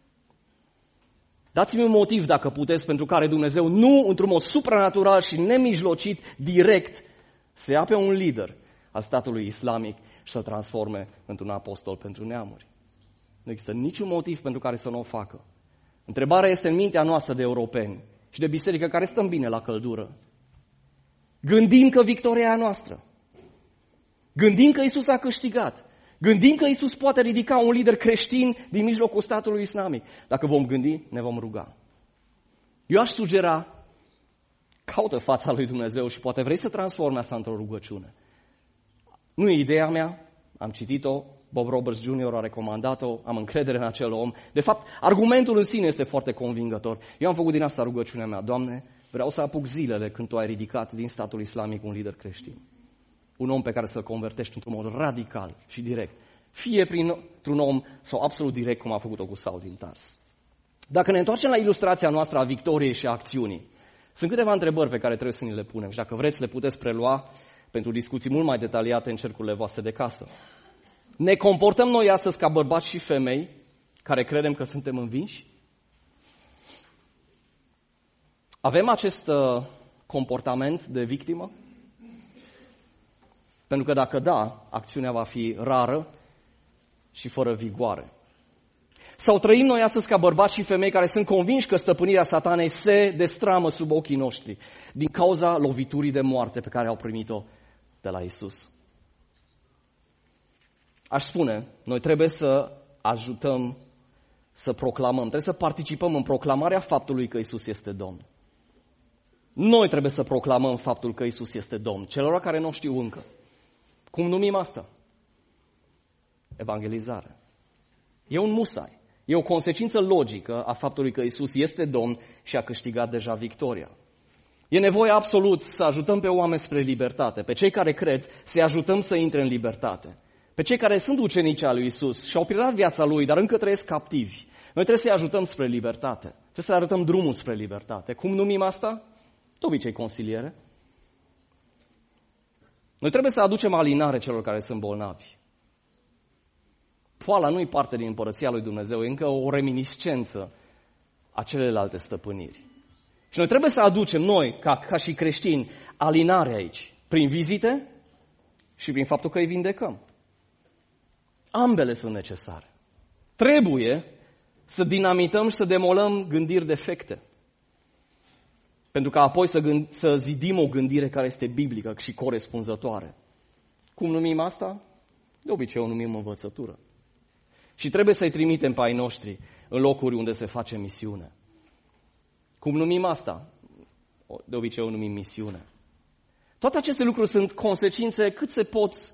Dați-mi un motiv, dacă puteți, pentru care Dumnezeu nu, într-un mod supranatural și nemijlocit, direct, să ia pe un lider al statului islamic și să-l transforme într-un apostol pentru neamuri. Nu există niciun motiv pentru care să nu o facă. Întrebarea este în mintea noastră de europeni și de biserică care stăm bine la căldură. Gândim că victoria e a noastră. Gândim că Iisus a câștigat. Gândim că Iisus poate ridica un lider creștin din mijlocul statului islamic. Dacă vom gândi, ne vom ruga. Eu aș sugera, caută fața lui Dumnezeu și poate vrei să transformi asta într-o rugăciune. Nu e ideea mea, am citit-o, Bob Roberts Jr. a recomandat-o, am încredere în acel om. De fapt, argumentul în sine este foarte convingător. Eu am făcut din asta rugăciunea mea. Doamne, vreau să apuc zilele când Tu ai ridicat din statul islamic un lider creștin. Un om pe care să-l convertești într-un mod radical și direct. Fie printr-un om sau absolut direct, cum a făcut-o cu Saul din Tars. Dacă ne întoarcem la ilustrația noastră a victoriei și a acțiunii, sunt câteva întrebări pe care trebuie să ni le punem și dacă vreți le puteți prelua pentru discuții mult mai detaliate în cercurile voastre de casă. Ne comportăm noi astăzi ca bărbați și femei care credem că suntem învinși? Avem acest comportament de victimă? Pentru că dacă da, acțiunea va fi rară și fără vigoare. Sau trăim noi astăzi ca bărbați și femei care sunt convinși că stăpânirea satanei se destramă sub ochii noștri din cauza loviturii de moarte pe care au primit-o de la Iisus. Aș spune, noi trebuie să ajutăm să proclamăm, trebuie să participăm în proclamarea faptului că Iisus este Domn. Noi trebuie să proclamăm faptul că Iisus este Domn, celor care nu știu încă. Cum numim asta? Evangelizare. E un musai. E o consecință logică a faptului că Iisus este Domn și a câștigat deja victoria. E nevoie absolut să ajutăm pe oameni spre libertate. Pe cei care cred, să-i ajutăm să intre în libertate. Pe cei care sunt ucenici al lui Iisus și au pierdut viața lui, dar încă trăiesc captivi. Noi trebuie să-i ajutăm spre libertate. Trebuie să arătăm drumul spre libertate. Cum numim asta? De obicei consiliere. Noi trebuie să aducem alinare celor care sunt bolnavi. Poala nu e parte din împărăția lui Dumnezeu, e încă o reminiscență a celelalte stăpâniri. Și noi trebuie să aducem noi, ca și creștini, alinare aici, prin vizite și prin faptul că îi vindecăm. Ambele sunt necesare. Trebuie să dinamităm și să demolăm gândiri defecte. Pentru că apoi să zidim o gândire care este biblică și corespunzătoare. Cum numim asta? De obicei o numim învățătură. Și trebuie să-i trimitem pe ai noștri în locuri unde se face misiune. Cum numim asta? De obicei o numim misiune. Toate aceste lucruri sunt consecințe cât se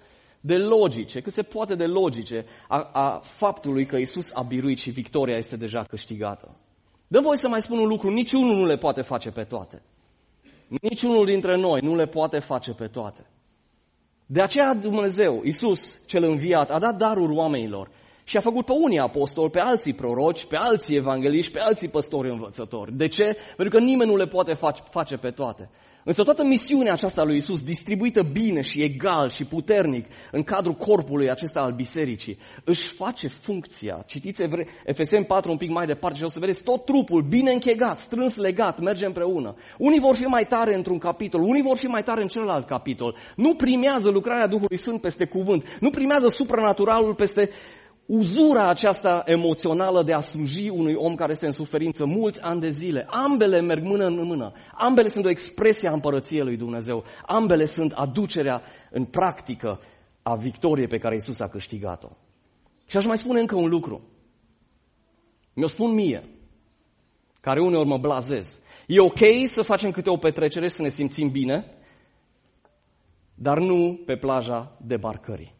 poate de logice a faptului că Iisus a biruit și victoria este deja câștigată. Dă-mi voi să mai spun un lucru, niciunul nu le poate face pe toate. Niciunul dintre noi nu le poate face pe toate. De aceea Dumnezeu, Iisus cel înviat, a dat daruri oamenilor și a făcut pe unii apostoli, pe alții proroci, pe alții evangeliști, pe alții păstori învățători. De ce? Pentru că nimeni nu le poate face pe toate. Însă toată misiunea aceasta lui Iisus, distribuită bine și egal și puternic în cadrul corpului acesta al bisericii, își face funcția. Citiți Efeseni 4 un pic mai departe și o să vedeți tot trupul bine închegat, strâns legat, merge împreună. Unii vor fi mai tare într-un capitol, unii vor fi mai tare în celălalt capitol. Nu primează lucrarea Duhului Sfânt peste cuvânt, nu primează supranaturalul peste uzura aceasta emoțională de a sluji unui om care este în suferință mulți ani de zile. Ambele merg mână în mână. Ambele sunt o expresie a împărăției lui Dumnezeu. Ambele sunt aducerea în practică a victoriei pe care Iisus a câștigat-o. Și aș mai spune încă un lucru. Mi-o spun mie, care uneori mă blazez. E ok să facem câte o petrecere, să ne simțim bine, dar nu pe plaja debarcării.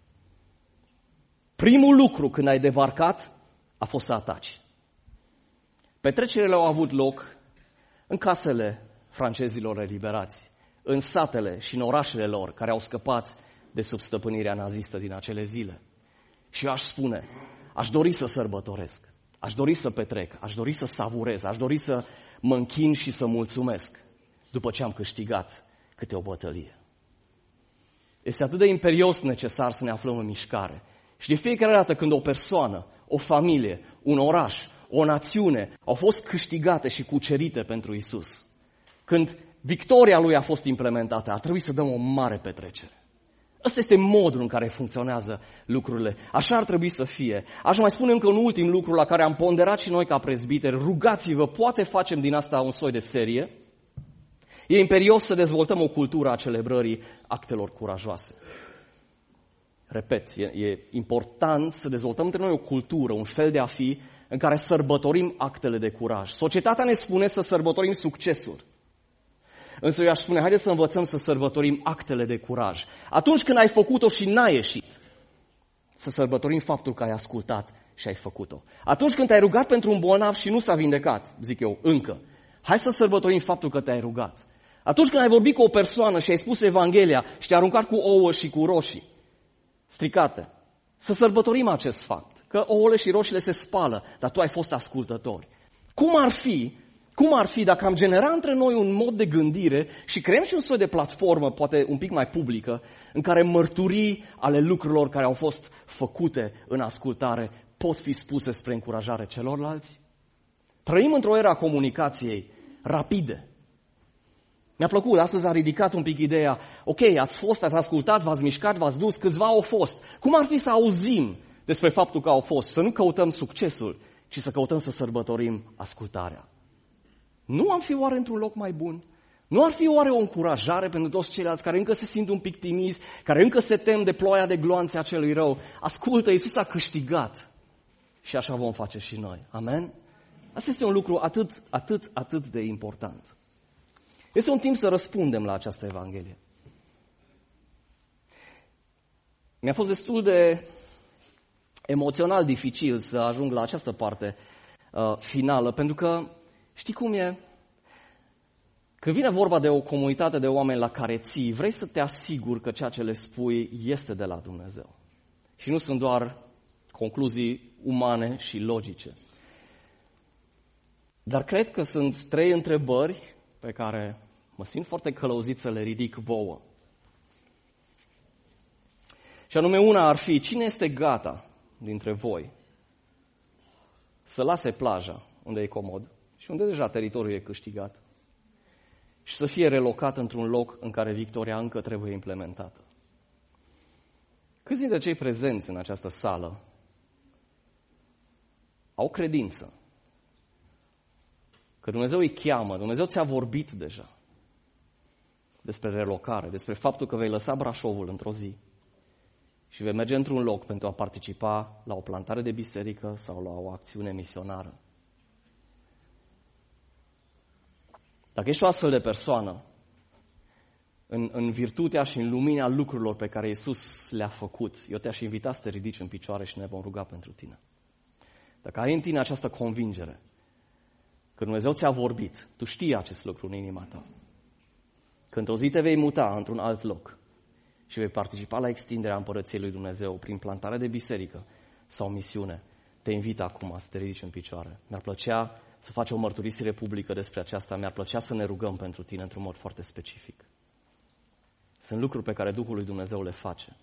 Primul lucru când ai debarcat a fost să ataci. Petrecerile au avut loc în casele francezilor eliberați, în satele și în orașele lor care au scăpat de sub stăpânirea nazistă din acele zile. Și eu aș spune, aș dori să sărbătoresc, aș dori să petrec, aș dori să savurez, aș dori să mă închin și să mulțumesc după ce am câștigat câte o bătălie. Este atât de imperios necesar să ne aflăm în mișcare. Și de fiecare dată când o persoană, o familie, un oraș, o națiune au fost câștigate și cucerite pentru Isus, când victoria Lui a fost implementată, a trebuit să dăm o mare petrecere. Ăsta este modul în care funcționează lucrurile. Așa ar trebui să fie. Aș mai spune încă un ultim lucru la care am ponderat și noi ca prezbiteri. Rugați-vă, poate facem din asta un soi de serie. E imperios să dezvoltăm o cultură a celebrării actelor curajoase. Repet, e important să dezvoltăm între noi o cultură, un fel de a fi în care sărbătorim actele de curaj. Societatea ne spune să sărbătorim succesul. Însă eu aș spune, haideți să învățăm să sărbătorim actele de curaj. Atunci când ai făcut-o și n-a ieșit, să sărbătorim faptul că ai ascultat și ai făcut-o. Atunci când te-ai rugat pentru un bolnav și nu s-a vindecat, zic eu, încă, hai să sărbătorim faptul că te-ai rugat. Atunci când ai vorbit cu o persoană și ai spus Evanghelia și te-ai aruncat cu ouă și cu roșii stricate, să sărbătorim acest fapt, că ouăle și roșiile se spală, dar tu ai fost ascultător. Cum ar fi dacă am genera între noi un mod de gândire și creăm și un soi de platformă, poate un pic mai publică, în care mărturii ale lucrurilor care au fost făcute în ascultare pot fi spuse spre încurajare celorlalți? Trăim într-o era a comunicației rapide. Mi-a plăcut, astăzi a ridicat un pic ideea, ok, ați ascultat, v-ați mișcat, v-ați dus, câțiva au fost. Cum ar fi să auzim despre faptul că au fost, să nu căutăm succesul, ci să căutăm să sărbătorim ascultarea? Nu am fi oare într-un loc mai bun? Nu ar fi oare o încurajare pentru toți ceilalți care încă se simt un pic timizi, care încă se tem de ploaia de gloanțe a celui rău? Ascultă, Iisus a câștigat și așa vom face și noi. Amen? Asta este un lucru atât de important. Este un timp să răspundem la această Evanghelie. Mi-a fost destul de emoțional dificil să ajung la această parte finală, pentru că știi cum e? Când vine vorba de o comunitate de oameni la care ții, vrei să te asiguri că ceea ce le spui este de la Dumnezeu. Și nu sunt doar concluzii umane și logice. Dar cred că sunt 3 întrebări pe care mă simt foarte călăuzit să le ridic vouă. Și anume una ar fi, cine este gata dintre voi să lase plaja unde e comod și unde deja teritoriul e câștigat și să fie relocat într-un loc în care victoria încă trebuie implementată? Câți dintre cei prezenți în această sală au credință că Dumnezeu îi cheamă, Dumnezeu ți-a vorbit deja despre relocare, despre faptul că vei lăsa Brașovul într-o zi și vei merge într-un loc pentru a participa la o plantare de biserică sau la o acțiune misionară? Dacă ești o astfel de persoană, în virtutea și în lumina lucrurilor pe care Iisus le-a făcut, eu te-aș invita să te ridici în picioare și ne vom ruga pentru tine. Dacă ai în tine această convingere că Dumnezeu ți-a vorbit, tu știi acest lucru în inima ta, că într-o zi te vei muta într-un alt loc și vei participa la extinderea Împărăției lui Dumnezeu prin plantare de biserică sau misiune, te invit acum să te ridici în picioare. Mi-ar plăcea să faci o mărturisire publică despre aceasta, mi-ar plăcea să ne rugăm pentru tine într-un mod foarte specific. Sunt lucruri pe care Duhul lui Dumnezeu le face.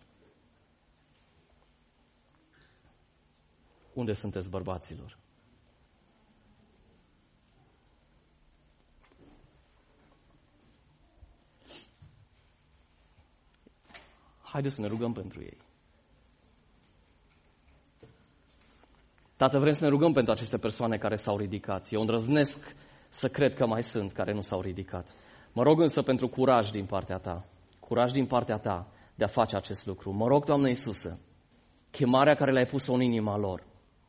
Unde sunteți, bărbaților? Haideți să ne rugăm pentru ei. Tată, vrem să ne rugăm pentru aceste persoane care s-au ridicat. Eu îndrăznesc să cred că mai sunt care nu s-au ridicat. Mă rog însă pentru curaj din partea ta. Curaj din partea ta de a face acest lucru. Mă rog, Doamne Iisuse, chemarea care le-ai pus-o în inima lor.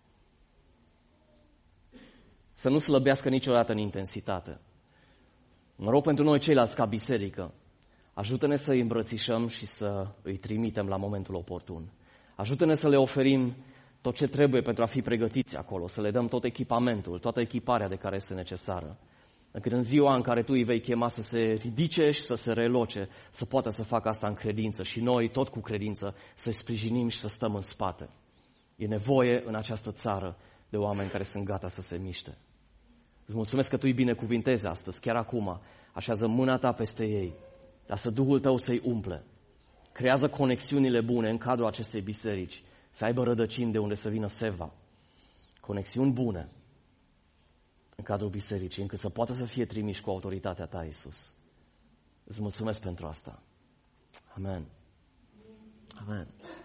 Să nu slăbească niciodată în intensitate. Mă rog pentru noi ceilalți ca biserică, ajută-ne să îi îmbrățișăm și să îi trimitem la momentul oportun. Ajută-ne să le oferim tot ce trebuie pentru a fi pregătiți acolo, să le dăm tot echipamentul, toată echiparea de care este necesară. Încât în ziua în care tu îi vei chema să se ridice și să se reloce, să poată să facă asta în credință și noi, tot cu credință, să-i sprijinim și să stăm în spate. E nevoie în această țară de oameni care sunt gata să se miște. Îți mulțumesc că tu îi binecuvintezi astăzi, chiar acum. Așează mâna ta peste ei, lasă Duhul tău să-i umple. Creează conexiunile bune în cadrul acestei biserici, să aibă rădăcini de unde să vină seva. Conexiuni bune în cadrul bisericii, încât să poată să fie trimiși cu autoritatea ta, Iisus. Îți mulțumesc pentru asta. Amen. Amen.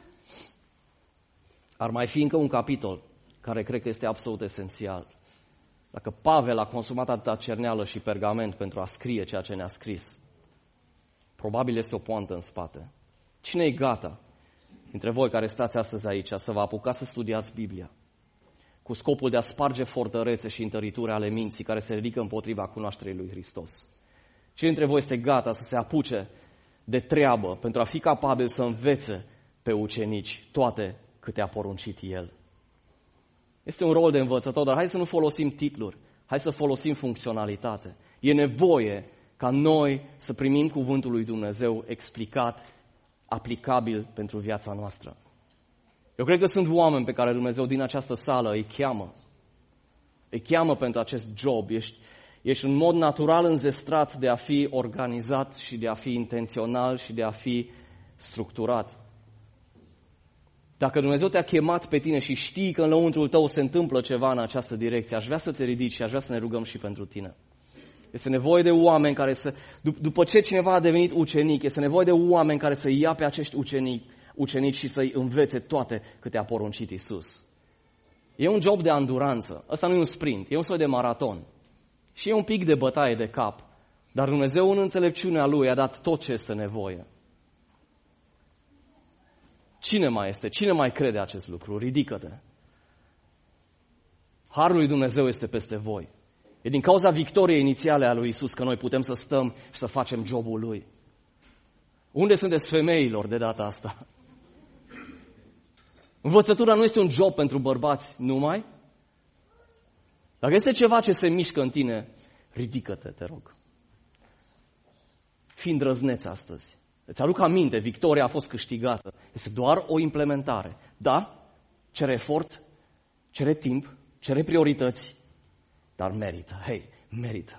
Ar mai fi încă un capitol care cred că este absolut esențial. Dacă Pavel a consumat atâta cerneală și pergament pentru a scrie ceea ce ne-a scris, probabil este o poantă în spate. Cine e gata dintre voi care stați astăzi aici să vă apucați să studiați Biblia cu scopul de a sparge fortărețe și întărituri ale minții care se ridică împotriva cunoașterii lui Hristos? Cine dintre voi este gata să se apuce de treabă pentru a fi capabil să învețe pe ucenici toate câte a poruncit El? Este un rol de învățător, dar hai să nu folosim titluri, hai să folosim funcționalitate. E nevoie ca noi să primim cuvântul lui Dumnezeu explicat, aplicabil pentru viața noastră. Eu cred că sunt oameni pe care Dumnezeu din această sală îi cheamă. Îi cheamă pentru acest job. Ești în mod natural înzestrat de a fi organizat și de a fi intențional și de a fi structurat. Dacă Dumnezeu te-a chemat pe tine și știi că în lăuntrul tău se întâmplă ceva în această direcție, aș vrea să te ridici și aș vrea să ne rugăm și pentru tine. Este nevoie de oameni care să, după ce cineva a devenit ucenic, este nevoie de oameni care să ia pe acești ucenici și să-i învețe toate câte a poruncit Iisus. E un job de anduranță. Ăsta nu e un sprint, e un soi de maraton. Și e un pic de bătaie de cap. Dar Dumnezeu în înțelepciunea Lui a dat tot ce este nevoie. Cine mai este? Cine mai crede acest lucru? Ridică-te. Harul lui Dumnezeu este peste voi. E din cauza victoriei inițiale a lui Iisus că noi putem să stăm și să facem jobul Lui. Unde sunteți femeilor de data asta? Învățătura nu este un job pentru bărbați numai. Dacă este ceva ce se mișcă în tine, ridică-te, te rog. Fii îndrăzneț astăzi. Îți aduc aminte, victoria a fost câștigată. Este doar o implementare. Da, cere efort, cere timp, cere priorități, dar merită. Hei, merită.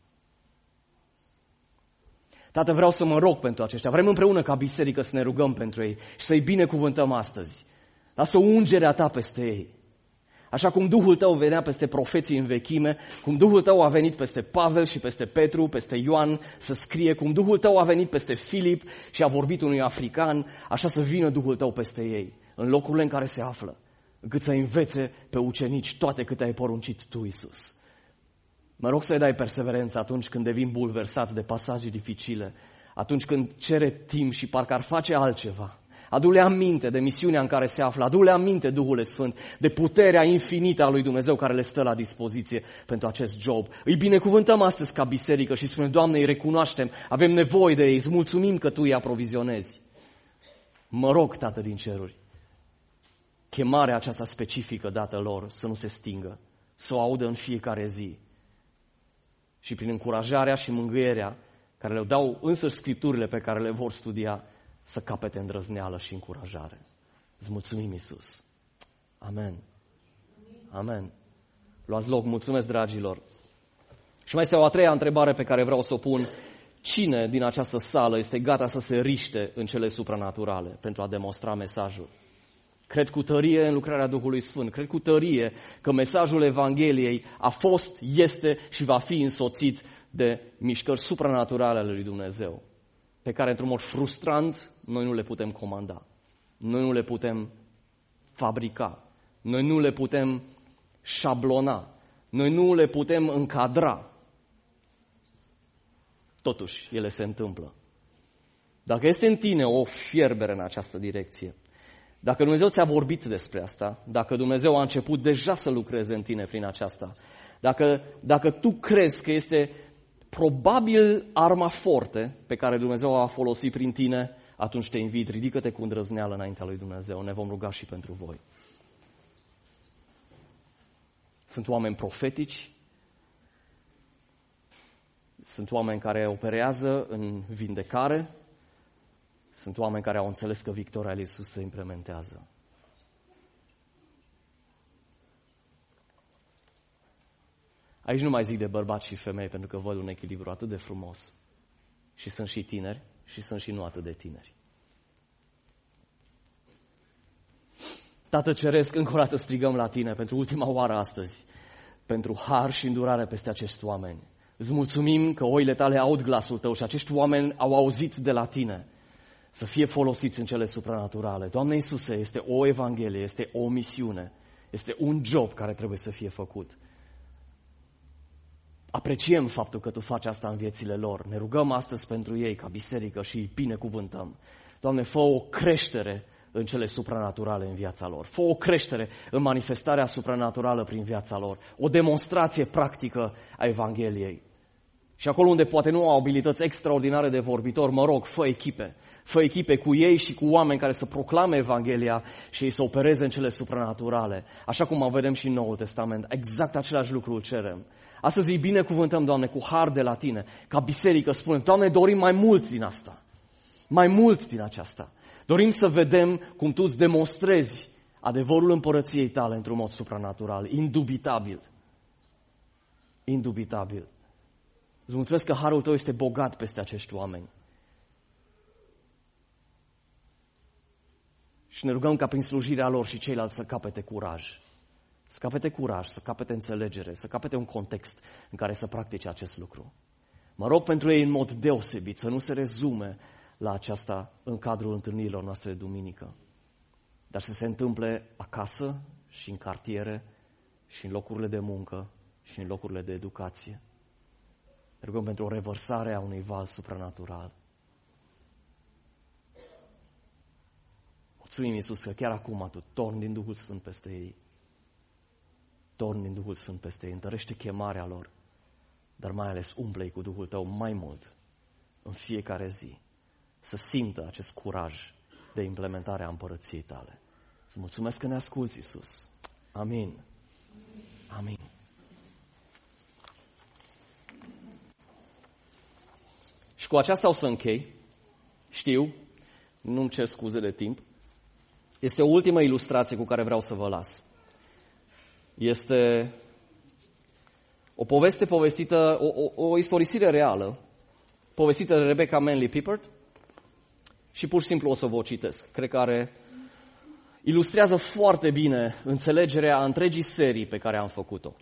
Tată, vreau să mă rog pentru aceștia. Vrem împreună ca biserică să ne rugăm pentru ei și să-i binecuvântăm astăzi. Lasă ungerea ta peste ei. Așa cum Duhul tău venea peste profeții în vechime, cum Duhul tău a venit peste Pavel și peste Petru, peste Ioan să scrie, cum Duhul tău a venit peste Filip și a vorbit unui african, așa să vină Duhul tău peste ei, în locurile în care se află, încât să învețe pe ucenici toate câte ai poruncit tu, Iisus. Mă rog să-i dai perseverență atunci când devin bulversați de pasaje dificile, atunci când cere timp și parcă ar face altceva. Adu-le aminte de misiunea în care se află, adu-le aminte, Duhule Sfânt, de puterea infinită a lui Dumnezeu care le stă la dispoziție pentru acest job. Îi binecuvântăm astăzi ca biserică și spunem, Doamne, îi recunoaștem, avem nevoie de ei, îți mulțumim că Tu îi aprovizionezi. Mă rog, Tată din ceruri, chemarea aceasta specifică dată lor să nu se stingă, să o audă în fiecare zi. Și prin încurajarea și mângâierea care le dau însăși scripturile pe care le vor studia, să capete îndrăzneală și încurajare. Îți mulțumim, Iisus. Amen. Amen. Luați loc. Mulțumesc, dragilor. Și mai este o a treia întrebare pe care vreau să o pun. Cine din această sală este gata să se riște în cele supranaturale pentru a demonstra mesajul? Cred cu tărie în lucrarea Duhului Sfânt. Cred cu tărie că mesajul Evangheliei a fost, este și va fi însoțit de mișcări supranaturale ale lui Dumnezeu, pe care, într-un mod frustrant, noi nu le putem comanda. Noi nu le putem fabrica. Noi nu le putem șablona. Noi nu le putem încadra. Totuși, ele se întâmplă. Dacă este în tine o fierbere în această direcție, Dacă Dumnezeu ți-a vorbit despre asta, dacă Dumnezeu a început deja să lucreze în tine prin aceasta, dacă tu crezi că este probabil arma forte pe care Dumnezeu a folosit prin tine, atunci te invit, ridică-te cu îndrăzneală înaintea lui Dumnezeu. Ne vom ruga și pentru voi. Sunt oameni profetici, sunt oameni care operează în vindecare, sunt oameni care au înțeles că victoria lui Iisus se implementează. Aici nu mai zic de bărbați și femei, pentru că văd un echilibru atât de frumos. Și sunt și tineri și sunt și nu atât de tineri. Tată Ceresc, încă o dată strigăm la Tine pentru ultima oară astăzi, pentru har și îndurare peste acești oameni. Îți mulțumim că oile Tale aud glasul Tău și acești oameni au auzit de la Tine să fie folosiți în cele supranaturale. Doamne Iisuse, este o evanghelie, este o misiune, este un job care trebuie să fie făcut. Apreciem faptul că Tu faci asta în viețile lor. Ne rugăm astăzi pentru ei ca biserică și îi binecuvântăm. Doamne, fă o creștere în cele supranaturale în viața lor. Fă o creștere în manifestarea supranaturală prin viața lor. O demonstrație practică a Evangheliei. Și acolo unde poate nu au abilități extraordinare de vorbitor, mă rog, fă echipe. Fă echipe cu ei și cu oameni care să proclame Evanghelia și ei să opereze în cele supranaturale. Așa cum o vedem și în Noul Testament. Exact același lucru îl cerem. Astăzi îi binecuvântăm, Doamne, cu har de la Tine. Ca biserică spunem, Doamne, dorim mai mult din asta. Mai mult din aceasta. Dorim să vedem cum Tu îți demonstrezi adevărul împărăției Tale într-un mod supranatural. Indubitabil. Indubitabil. Îți mulțumesc că harul Tău este bogat peste acești oameni. Și ne rugăm ca prin slujirea lor și ceilalți să capete curaj. Să capete curaj, să capete înțelegere, să capete un context în care să practice acest lucru. Mă rog pentru ei în mod deosebit să nu se rezume la aceasta în cadrul întâlnirilor noastre de duminică, dar să se întâmple acasă și în cartiere și în locurile de muncă și în locurile de educație. Ne rugăm pentru o revărsare a unui val supranatural. Mulțumim, Iisus, că chiar acum Tu torni din Duhul Sfânt peste ei. Torni din Duhul Sfânt peste ei, întărește chemarea lor, dar mai ales umple-i cu Duhul Tău mai mult în fiecare zi, să simtă acest curaj de implementare a împărăției Tale. Îți mulțumesc că ne asculți, Iisus. Amin. Amin. Și cu aceasta o să închei. Știu, nu-mi cer scuze de timp. Este o ultimă ilustrație cu care vreau să vă las. Este o poveste povestită, o istorisire reală, povestită de Rebecca Manley Pippert și pur și simplu o să vă o citesc. Cred că ilustrează foarte bine înțelegerea întregii serii pe care am făcut-o.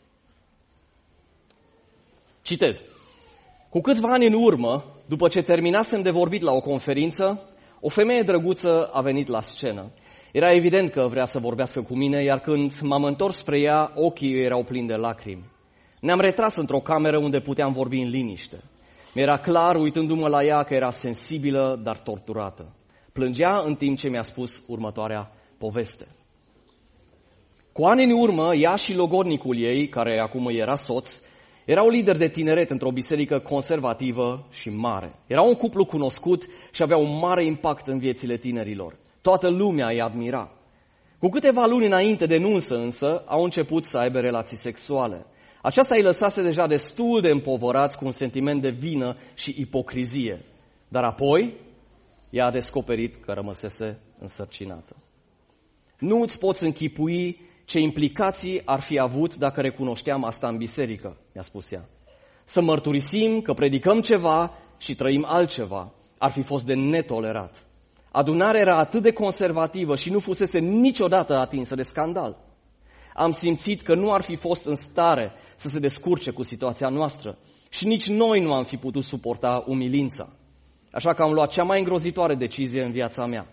Citez. Cu câțiva ani în urmă, după ce terminasem de vorbit la o conferință, o femeie drăguță a venit la scenă. Era evident că vrea să vorbească cu mine, iar când m-am întors spre ea, ochii ei erau plini de lacrimi. Ne-am retras într-o cameră unde puteam vorbi în liniște. Mi-era clar, uitându-mă la ea, că era sensibilă, dar torturată. Plângea în timp ce mi-a spus următoarea poveste. Cu ani în urmă, ea și logodnicul ei, care acum îi era soț, erau lideri de tineret într-o biserică conservativă și mare. Era un cuplu cunoscut și avea un mare impact în viețile tinerilor. Toată lumea îi admira. Cu câteva luni înainte de nunță însă, au început să aibă relații sexuale. Aceasta îi lăsase deja destul de împovărați cu un sentiment de vină și ipocrizie. Dar apoi, ea a descoperit că rămăsese însărcinată. Nu îți poți închipui ce implicații ar fi avut dacă recunoșteam asta în biserică, mi-a spus ea. Să mărturisim că predicăm ceva și trăim altceva ar fi fost de netolerat. Adunarea era atât de conservativă și nu fusese niciodată atinsă de scandal. Am simțit că nu ar fi fost în stare să se descurce cu situația noastră și nici noi nu am fi putut suporta umilința. Așa că am luat cea mai îngrozitoare decizie în viața mea.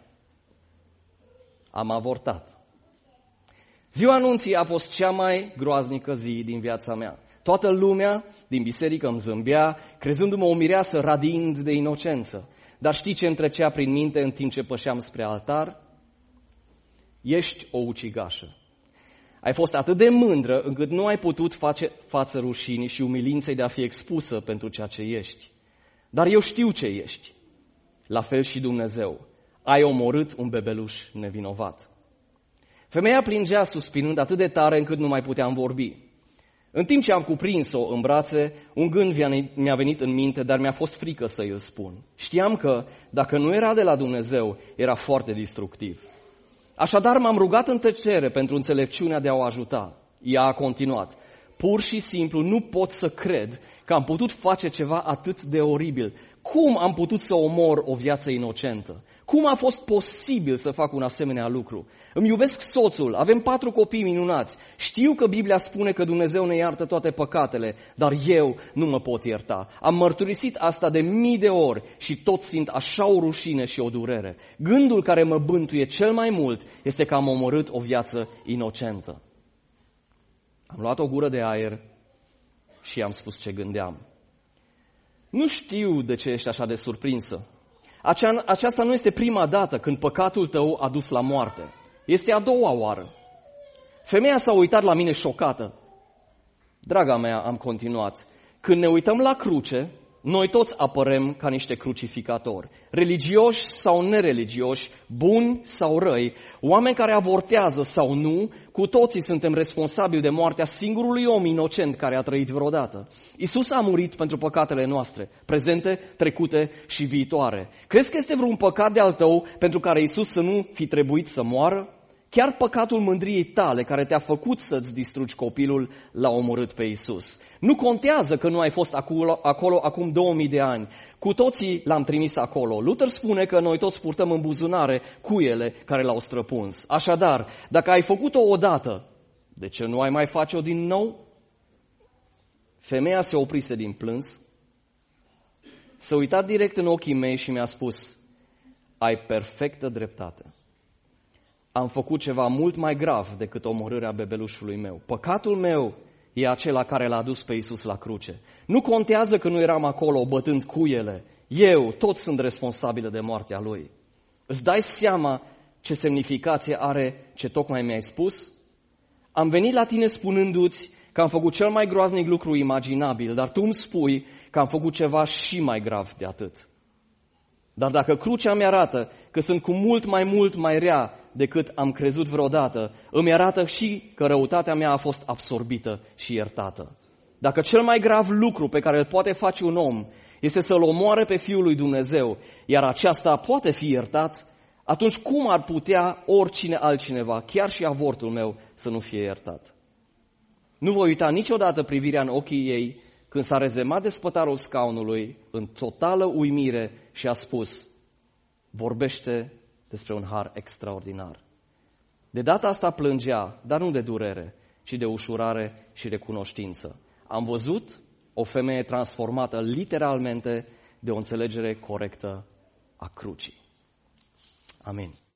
Am avortat. Ziua anunții a fost cea mai groaznică zi din viața mea. Toată lumea din biserică îmi zâmbea, crezându-mă o mireasă radiind de inocență. Dar știi ce îmi trecea prin minte în timp ce pășeam spre altar? Ești o ucigașă. Ai fost atât de mândră încât nu ai putut face față rușinii și umilinței de a fi expusă pentru ceea ce ești. Dar eu știu ce ești. La fel și Dumnezeu. Ai omorât un bebeluș nevinovat. Femeia plângea suspinând atât de tare încât nu mai puteam vorbi. În timp ce am cuprins-o în brațe, un gând mi-a venit în minte, dar mi-a fost frică să îl spun. Știam că, dacă nu era de la Dumnezeu, era foarte destructiv. Așadar m-am rugat în tăcere pentru înțelepciunea de a o ajuta. Ea a continuat. Pur și simplu nu pot să cred că am putut face ceva atât de oribil. Cum am putut să omor o viață inocentă? Cum a fost posibil să fac un asemenea lucru? Îmi iubesc soțul, avem 4 copii minunați. Știu că Biblia spune că Dumnezeu ne iartă toate păcatele, dar eu nu mă pot ierta. Am mărturisit asta de mii de ori și tot simt așa o rușine și o durere. Gândul care mă bântuie cel mai mult este că am omorât o viață inocentă. Am luat o gură de aer și am spus ce gândeam. Nu știu de ce ești așa de surprinsă. Aceasta nu este prima dată când păcatul tău a dus la moarte. Este a doua oară. Femeia s-a uitat la mine șocată. Draga mea, am continuat, când ne uităm la cruce, noi toți apărăm ca niște crucificatori. Religioși sau nereligioși, buni sau răi, oameni care avortează sau nu, cu toții suntem responsabili de moartea singurului om inocent care a trăit vreodată. Iisus a murit pentru păcatele noastre, prezente, trecute și viitoare. Crezi că este vreun păcat de al tău pentru care Iisus să nu fi trebuit să moară? Chiar păcatul mândriei tale, care te-a făcut să-ți distrugi copilul, l-a omorât pe Iisus. Nu contează că nu ai fost acolo acum 2000 de ani. Cu toții l-am trimis acolo. Luther spune că noi toți purtăm în buzunare cuiele care l-au străpuns. Așadar, dacă ai făcut-o odată, de ce nu ai mai face-o din nou? Femeia se oprise din plâns, s-a uitat direct în ochii mei și mi-a spus, ai perfectă dreptate. Am făcut ceva mult mai grav decât omorârea bebelușului meu. Păcatul meu e acela care l-a dus pe Iisus la cruce. Nu contează că nu eram acolo bătând cuiele. Eu tot sunt responsabilă de moartea lui. Îți dai seama ce semnificație are ce tocmai mi-ai spus? Am venit la tine spunându-ți că am făcut cel mai groaznic lucru imaginabil, dar tu îmi spui că am făcut ceva și mai grav de atât. Dar dacă crucea mi-arată că sunt cu mult mai rea decât am crezut vreodată, îmi arată și că răutatea mea a fost absorbită și iertată. Dacă cel mai grav lucru pe care îl poate face un om este să-l omoare pe Fiul lui Dumnezeu, iar aceasta poate fi iertat, atunci cum ar putea oricine altcineva, chiar și avortul meu, să nu fie iertat? Nu voi uita niciodată privirea în ochii ei când s-a rezemat de spătarul scaunului în totală uimire și a spus, vorbește despre un har extraordinar. De data asta plângea, dar nu de durere, ci de ușurare și recunoștință. Am văzut o femeie transformată literalmente de o înțelegere corectă a crucii. Amin.